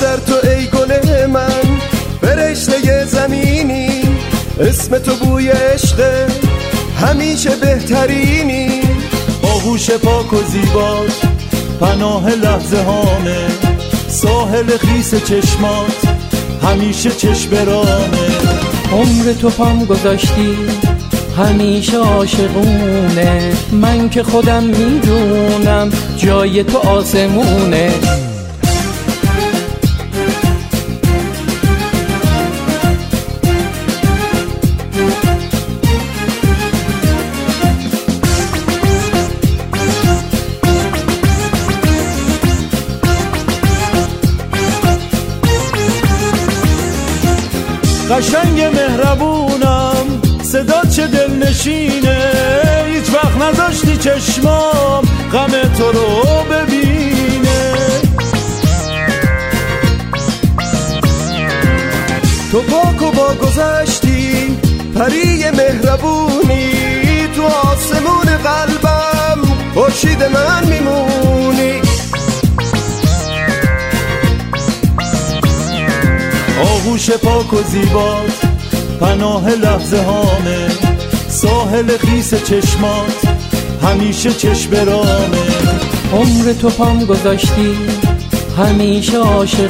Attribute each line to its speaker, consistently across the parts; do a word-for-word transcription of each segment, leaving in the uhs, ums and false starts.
Speaker 1: در تو ای گل من فرشته زمینی، اسم تو بوی عشق همیشه بهترینی.
Speaker 2: آغوش پاک و زیبات پناه لحظه هامه، ساحل خیس چشمات همیشه چشمرانه.
Speaker 3: عمر تو پام گذاشتی همیشه عاشقونه، من که خودم میدونم جای تو آسمونه.
Speaker 2: قشنگ مهربونم صدا چه دلنشینه، هیچ وقت نذاشتی چشمام غم تو رو ببینه.
Speaker 1: تو پاک و با گذشتی پری مهربونی، تو آسمون قلبم خورشید من میمونی.
Speaker 2: آغوش پاک و زیبات پناه لحظه هامه، ساحل خیس چشمات همیشه چشمرانه.
Speaker 3: عمر تو پام گذاشتی همیشه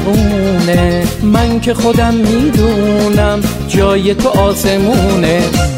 Speaker 3: عاشقونه، من که خودم میدونم جای تو آسمونه.